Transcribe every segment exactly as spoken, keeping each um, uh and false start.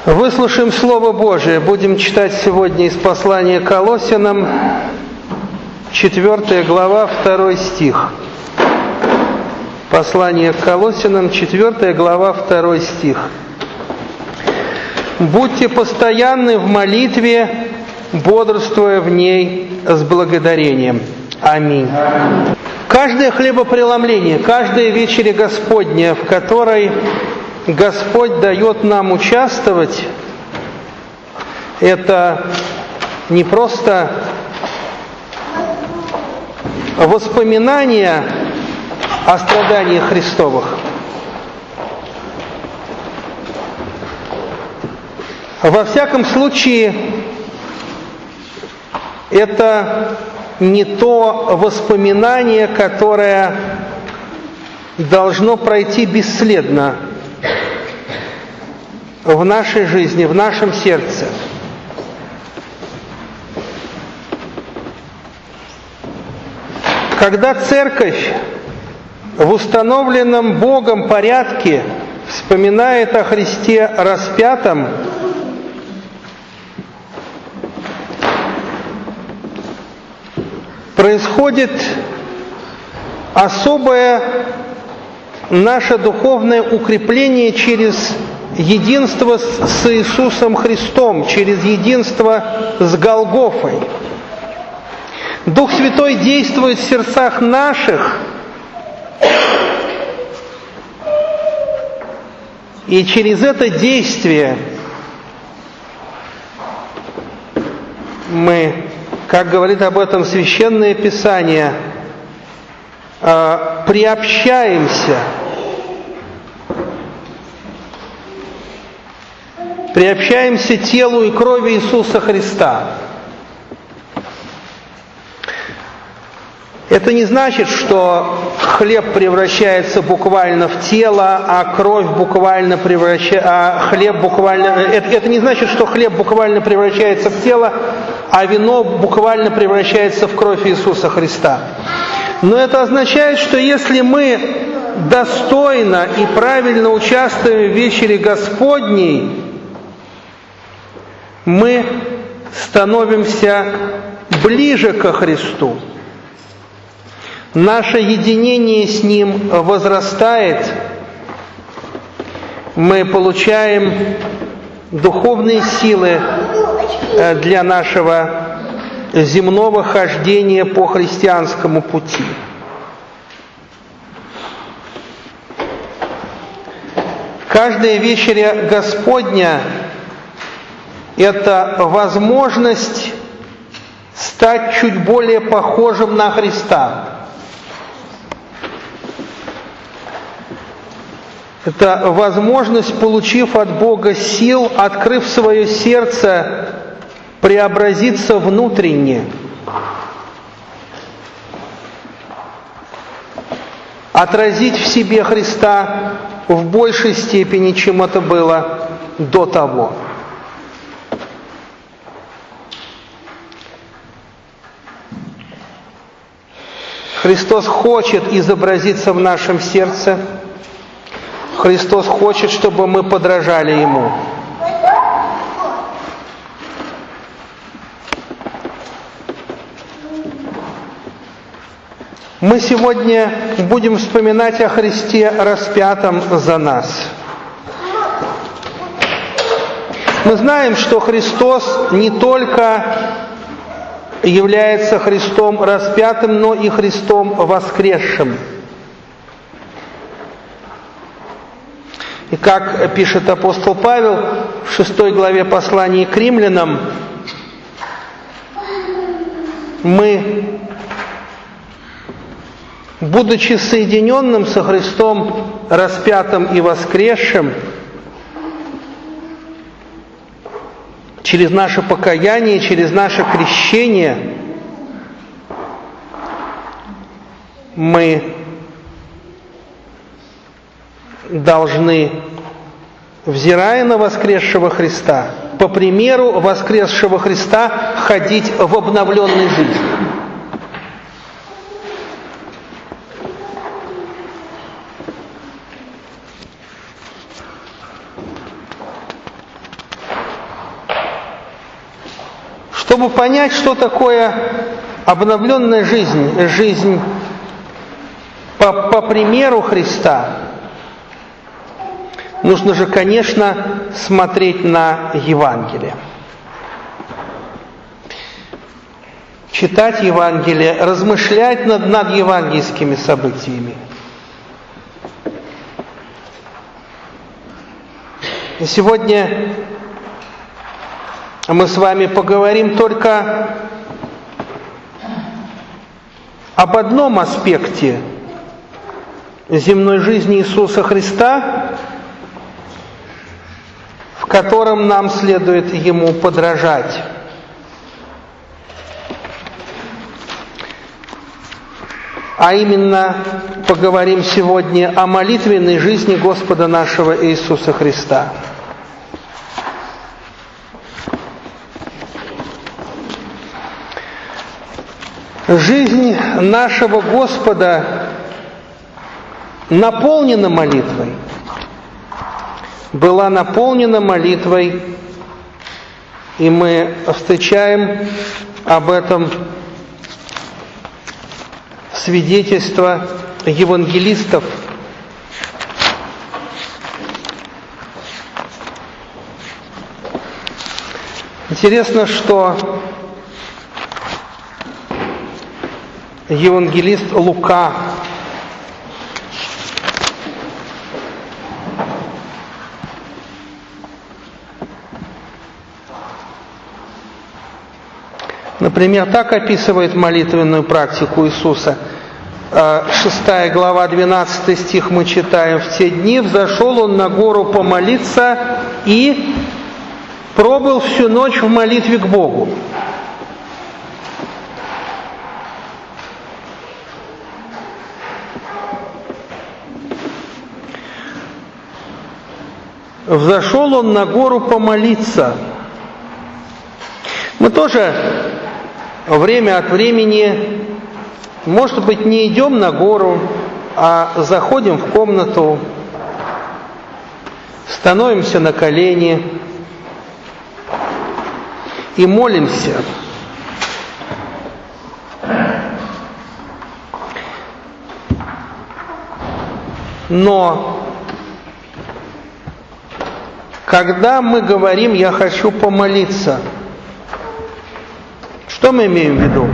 Выслушаем Слово Божие. Будем читать сегодня из послания к Колоссянам, четвёртая глава, второй стих. Послание к Колоссянам, четвёртая глава, второй стих. «Будьте постоянны в молитве, бодрствуя в ней с благодарением». Аминь. Каждое хлебопреломление, каждая вечеря Господня, в которой Господь дает нам участвовать, это не просто воспоминания о страданиях Христовых. Во всяком случае, это не то воспоминание, которое должно пройти бесследно в нашей жизни, в нашем сердце. Когда Церковь в установленном Богом порядке вспоминает о Христе распятом, происходит особое наше духовное укрепление через единство с Иисусом Христом, через единство с Голгофой. Дух Святой действует в сердцах наших, и через это действие мы, как говорит об этом Священное Писание, приобщаемся приобщаемся телу и крови Иисуса Христа. Это не значит, что хлеб превращается буквально в тело, а кровь буквально превращается, а хлеб буквально. Это, это не значит, что хлеб буквально превращается в тело, а вино буквально превращается в кровь Иисуса Христа. Но это означает, что если мы достойно и правильно участвуем в вечере Господней, мы становимся ближе ко Христу. Наше единение с Ним возрастает. Мы получаем духовные силы для нашего земного хождения по христианскому пути. Каждая вечеря Господня – это возможность стать чуть более похожим на Христа. Это возможность, получив от Бога сил, открыв свое сердце, преобразиться внутренне. Отразить в себе Христа в большей степени, чем это было до того. Христос хочет изобразиться в нашем сердце. Христос хочет, чтобы мы подражали Ему. Мы сегодня будем вспоминать о Христе распятом за нас. Мы знаем, что Христос не только является Христом распятым, но и Христом воскресшим. И как пишет апостол Павел в шестой главе послания к римлянам, мы, будучи соединенным со Христом распятым и воскресшим, через наше покаяние, через наше крещение, мы должны, взирая на воскресшего Христа, по примеру воскресшего Христа, ходить в обновленной жизни. Чтобы понять, что такое обновленная жизнь, жизнь по, по примеру Христа, нужно же, конечно, смотреть на Евангелие. Читать Евангелие, размышлять над, над евангельскими событиями. И сегодня мы с вами поговорим только об одном аспекте земной жизни Иисуса Христа, в котором нам следует Ему подражать. А именно, поговорим сегодня о молитвенной жизни Господа нашего Иисуса Христа. Жизнь нашего Господа наполнена молитвой, была наполнена молитвой, и мы встречаем об этом свидетельство евангелистов. Интересно, что евангелист Лука например, так описывает молитвенную практику Иисуса. шестая глава, двенадцатый стих мы читаем. «В те дни взошел он на гору помолиться и пробыл всю ночь в молитве к Богу». Взошел он на гору помолиться. Мы тоже время от времени, может быть, не идем на гору, а заходим в комнату, становимся на колени и молимся. Но когда мы говорим «я хочу помолиться», что мы имеем в виду?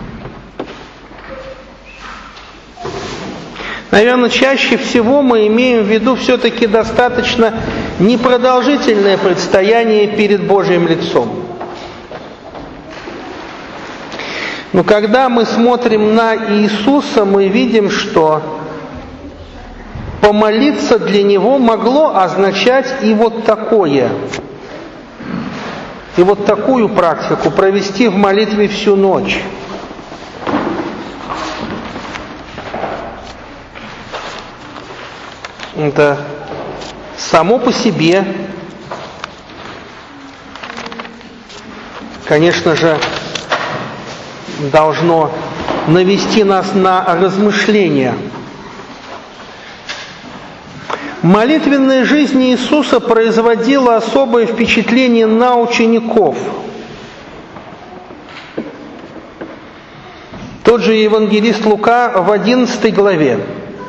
Наверное, чаще всего мы имеем в виду все-таки достаточно непродолжительное предстояние перед Божьим лицом. Но когда мы смотрим на Иисуса, мы видим, что помолиться для Него могло означать и вот такое, и вот такую практику, провести в молитве всю ночь. Это само по себе, конечно же, должно навести нас на размышления. Молитвенная жизнь Иисуса производила особое впечатление на учеников. Тот же евангелист Лука в одиннадцатой главе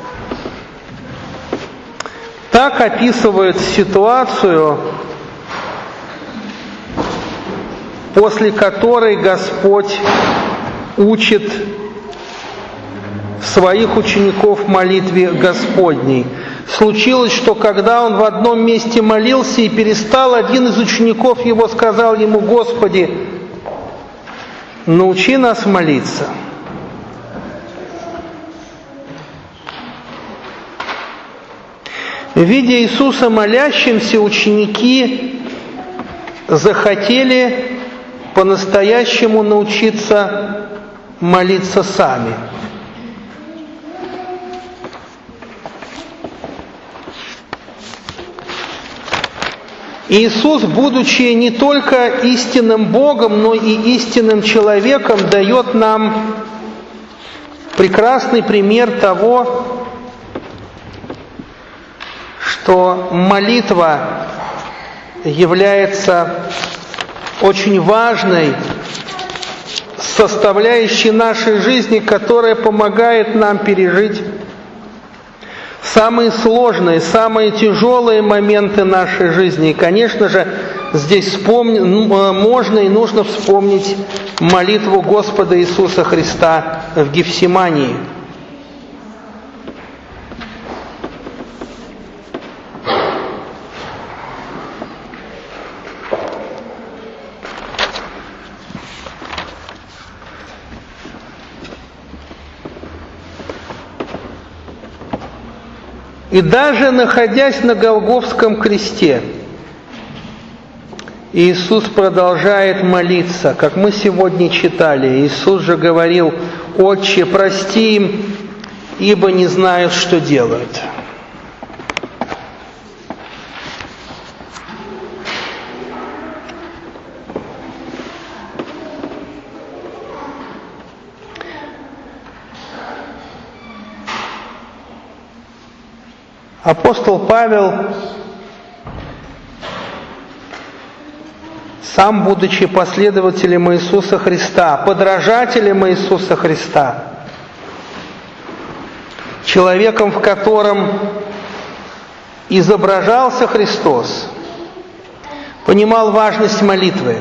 так описывает ситуацию, после которой Господь учит своих учеников молитве Господней. Случилось, что когда он в одном месте молился и перестал, один из учеников его сказал ему: «Господи, научи нас молиться». Видя Иисуса молящимся, ученики захотели по-настоящему научиться молиться сами. Иисус, будучи не только истинным Богом, но и истинным человеком, дает нам прекрасный пример того, что молитва является очень важной составляющей нашей жизни, которая помогает нам пережить самые сложные, самые тяжелые моменты нашей жизни. И, конечно же, здесь вспомни, можно и нужно вспомнить молитву Господа Иисуса Христа в Гефсимании. И даже находясь на Голгофском кресте, Иисус продолжает молиться, как мы сегодня читали. Иисус же говорил: «Отче, прости им, ибо не знают, что делают». Апостол Павел, сам будучи последователем Иисуса Христа, подражателем Иисуса Христа, человеком, в котором изображался Христос, понимал важность молитвы.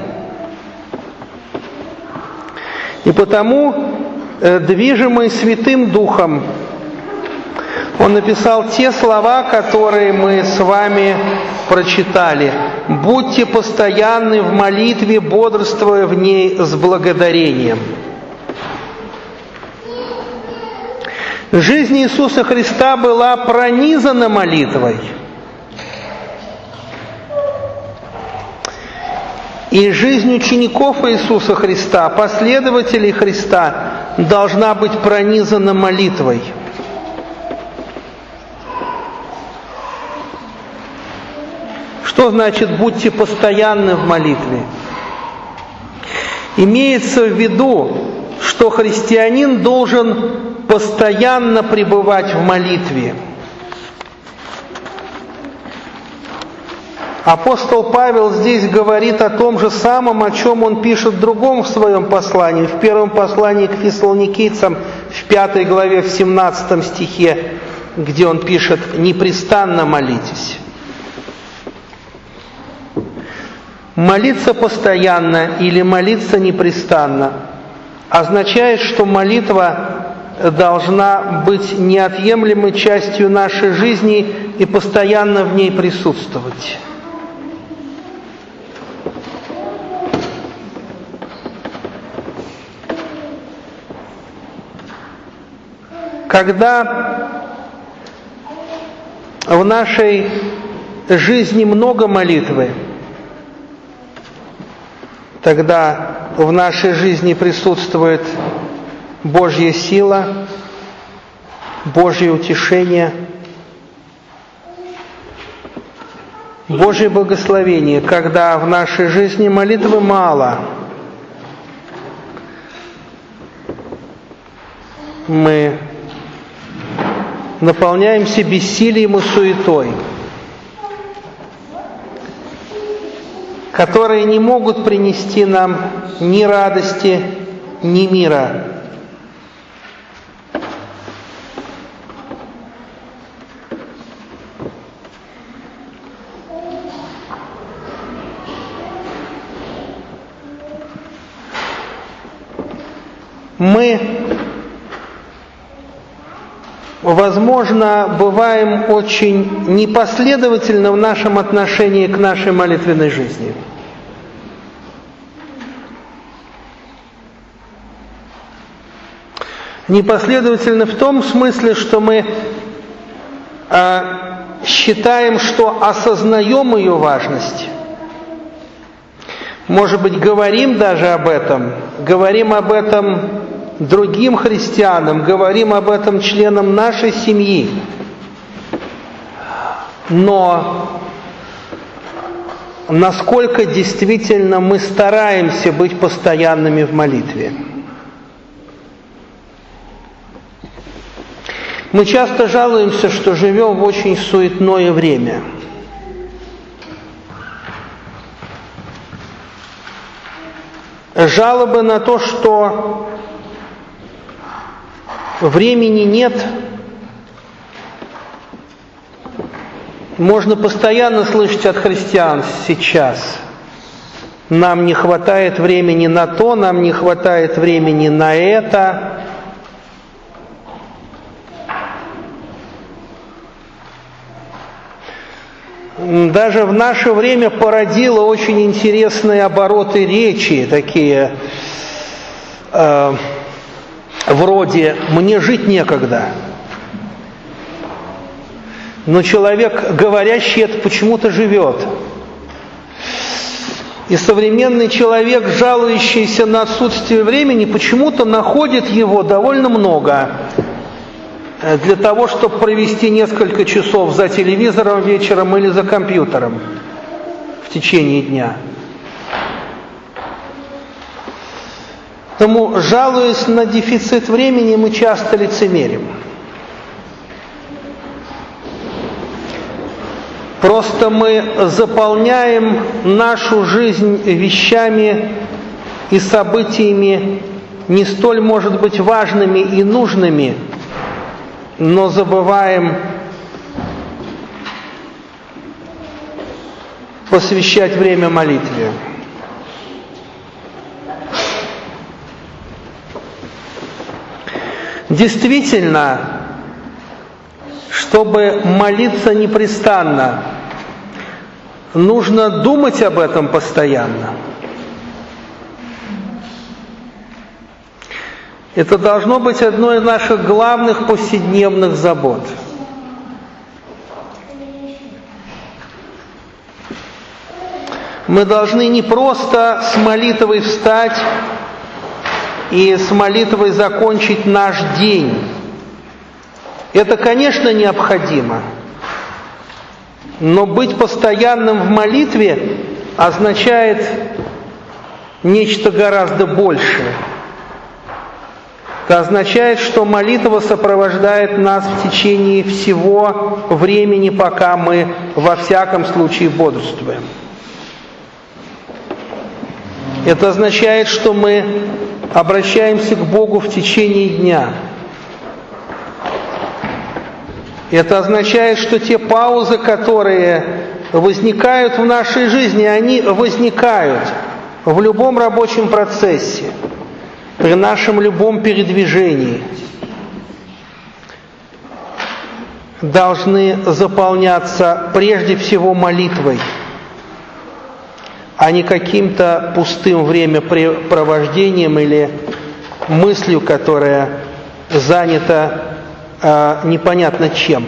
И потому, движимый Святым Духом, он написал те слова, которые мы с вами прочитали. «Будьте постоянны в молитве, бодрствуя в ней с благодарением». Жизнь Иисуса Христа была пронизана молитвой. И жизнь учеников Иисуса Христа, последователей Христа, должна быть пронизана молитвой. Что значит «будьте постоянны в молитве»? Имеется в виду, что христианин должен постоянно пребывать в молитве. Апостол Павел здесь говорит о том же самом, о чем он пишет в другом в своем послании, в первом послании к фессалоникийцам, в пятой главе, в семнадцатом стихе, где он пишет: «Непрестанно молитесь». Молиться постоянно или молиться непрестанно означает, что молитва должна быть неотъемлемой частью нашей жизни и постоянно в ней присутствовать. Когда в нашей жизни много молитвы, тогда в нашей жизни присутствует Божья сила, Божье утешение, Божье благословение. Когда в нашей жизни молитвы мало, мы наполняемся бессилием и суетой, которые не могут принести нам ни радости, ни мира. Мы, возможно, бываем очень непоследовательны в нашем отношении к нашей молитвенной жизни. Непоследовательны в том смысле, что мы э, считаем, что осознаем ее важность. Может быть, говорим даже об этом, говорим об этом другим христианам, говорим об этом членам нашей семьи. Но насколько действительно мы стараемся быть постоянными в молитве? Мы часто жалуемся, что живем в очень суетное время. жалобы на то, что времени нет, можно постоянно слышать от христиан сейчас. Нам не хватает времени на то, нам не хватает времени на это. Даже в наше время породило очень интересные обороты речи, такие э, вроде «мне жить некогда». Но человек, говорящий это, почему-то живет. И современный человек, жалующийся на отсутствие времени, почему-то находит его довольно много для того, чтобы провести несколько часов за телевизором вечером или за компьютером в течение дня. Поэтому, жалуясь на дефицит времени, мы часто лицемерим. Просто мы заполняем нашу жизнь вещами и событиями не столь, может быть, важными и нужными, но забываем посвящать время молитве. Действительно, чтобы молиться непрестанно, нужно думать об этом постоянно. Это должно быть одной из наших главных повседневных забот. Мы должны не просто с молитвой встать и с молитвой закончить наш день. Это, конечно, необходимо. Но быть постоянным в молитве означает нечто гораздо большее. Это означает, что молитва сопровождает нас в течение всего времени, пока мы во всяком случае бодрствуем. Это означает, что мы обращаемся к Богу в течение дня. Это означает, что те паузы, которые возникают в нашей жизни, они возникают в любом рабочем процессе, при нашем любом передвижении, должны заполняться прежде всего молитвой, а не каким-то пустым времяпрепровождением или мыслью, которая занята э, непонятно чем.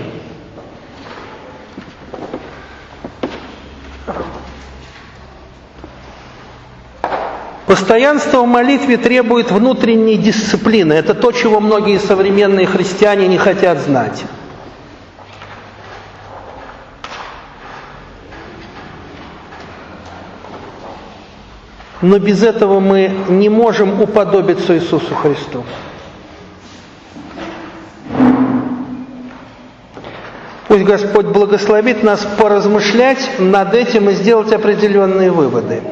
Постоянство в молитве требует внутренней дисциплины. Это то, чего многие современные христиане не хотят знать. Но без этого мы не можем уподобиться Иисусу Христу. Пусть Господь благословит нас поразмышлять над этим и сделать определенные выводы.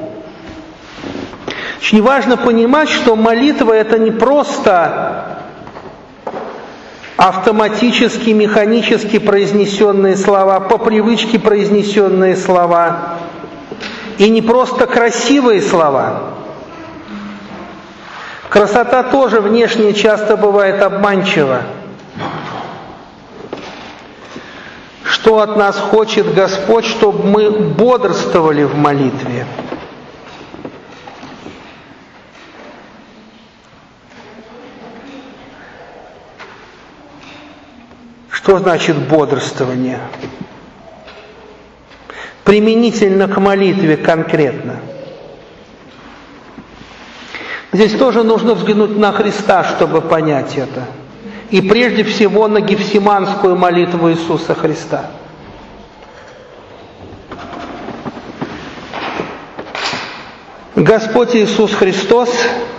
Очень важно понимать, что молитва – это не просто автоматически, механически произнесенные слова, по привычке произнесенные слова, и не просто красивые слова. Красота тоже внешне часто бывает обманчива. Что от нас хочет Господь, чтобы мы бодрствовали в молитве? Что значит бодрствование? Применительно к молитве конкретно. Здесь тоже нужно взглянуть на Христа, чтобы понять это. И прежде всего на гефсиманскую молитву Иисуса Христа. Господь Иисус Христос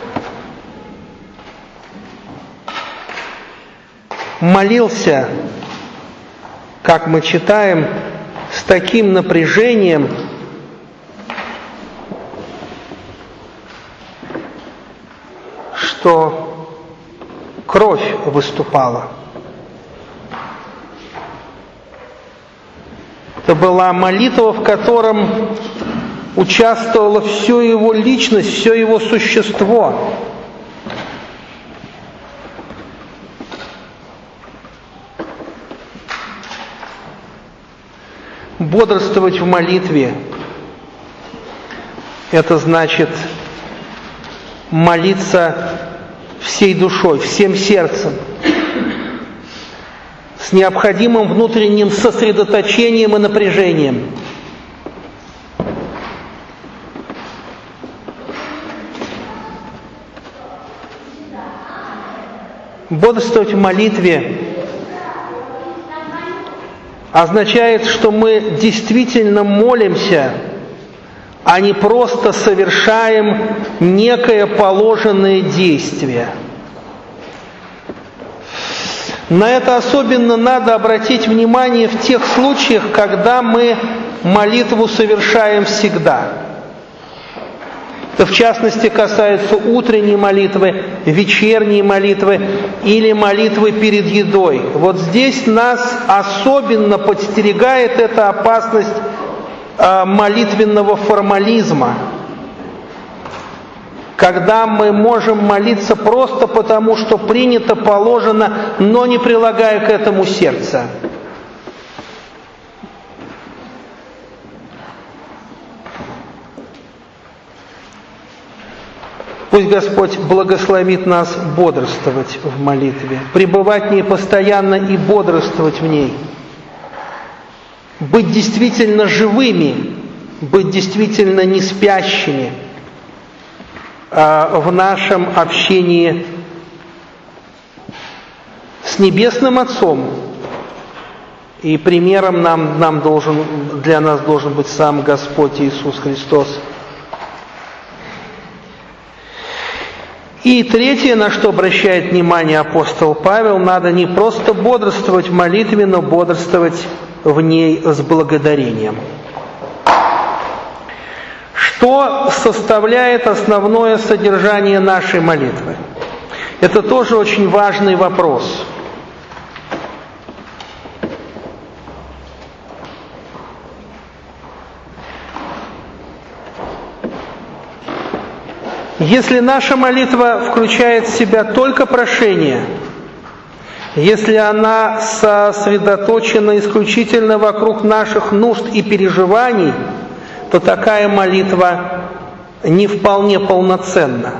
молился, как мы читаем, с таким напряжением, что кровь выступала. Это была молитва, в котором участвовало все его личность, все его существо. Бодрствовать в молитве – это значит молиться всей душой, всем сердцем, с необходимым внутренним сосредоточением и напряжением. Бодрствовать в молитве означает, что мы действительно молимся, а не просто совершаем некое положенное действие. На это особенно надо обратить внимание в тех случаях, когда мы молитву совершаем всегда. Это в частности касается утренней молитвы, вечерней молитвы или молитвы перед едой. Вот здесь нас особенно подстерегает эта опасность э, молитвенного формализма, когда мы можем молиться просто потому, что принято, положено, но не прилагая к этому сердца. Пусть Господь благословит нас бодрствовать в молитве, пребывать в ней постоянно и бодрствовать в ней, быть действительно живыми, быть действительно не спящими а в нашем общении с Небесным Отцом. И примером нам, нам должен, для нас должен быть сам Господь Иисус Христос. И третье, на что обращает внимание апостол Павел, надо не просто бодрствовать в молитве, но бодрствовать в ней с благодарением. Что составляет основное содержание нашей молитвы? Это тоже очень важный вопрос. Если наша молитва включает в себя только прошение, если она сосредоточена исключительно вокруг наших нужд и переживаний, то такая молитва не вполне полноценна.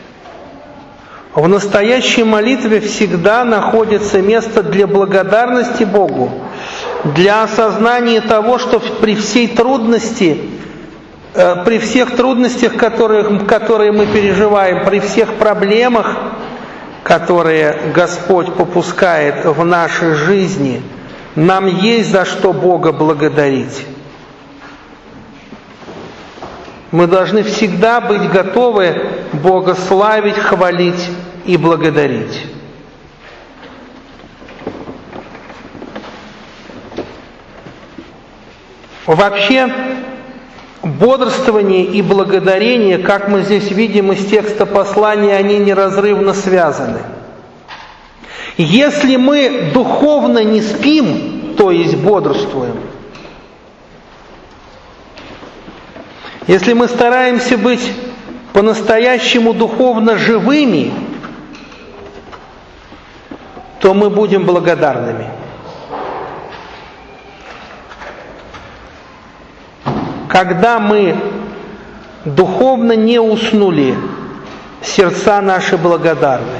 В настоящей молитве всегда находится место для благодарности Богу, для осознания того, что при всей трудности, при всех трудностях, которые, которые мы переживаем, при всех проблемах, которые Господь попускает в нашей жизни, нам есть за что Бога благодарить. Мы должны всегда быть готовы Бога славить, хвалить и благодарить. Вообще, бодрствование и благодарение, как мы здесь видим из текста послания, они неразрывно связаны. Если мы духовно не спим, то есть бодрствуем, если мы стараемся быть по-настоящему духовно живыми, то мы будем благодарными. Когда мы духовно не уснули, сердца наши благодарны.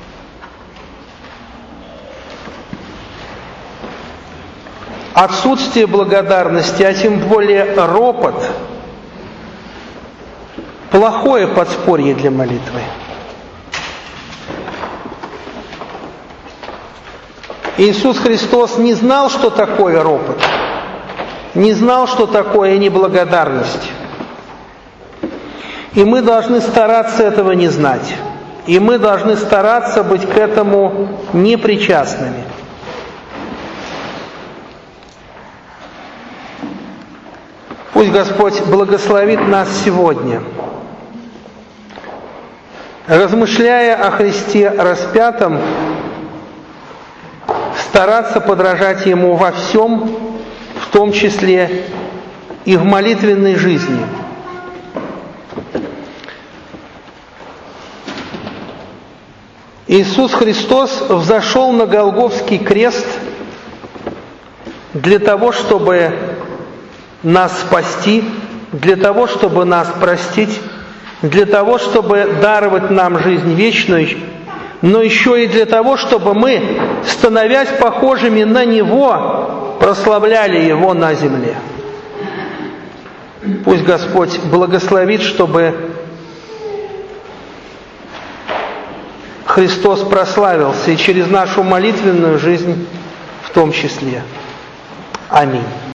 Отсутствие благодарности, а тем более ропот, плохое подспорье для молитвы. Иисус Христос не знал, что такое ропот, не знал, что такое неблагодарность. И мы должны стараться этого не знать. И мы должны стараться быть к этому непричастными. Пусть Господь благословит нас сегодня размышляя о Христе распятом, стараться подражать Ему во всем, в том числе и в молитвенной жизни. Иисус Христос взошел на Голгофский крест для того, чтобы нас спасти, для того, чтобы нас простить, для того, чтобы даровать нам жизнь вечную, но еще и для того, чтобы мы, становясь похожими на Него, прославляли Его на земле. Пусть Господь благословит, чтобы Христос прославился и через нашу молитвенную жизнь в том числе. Аминь.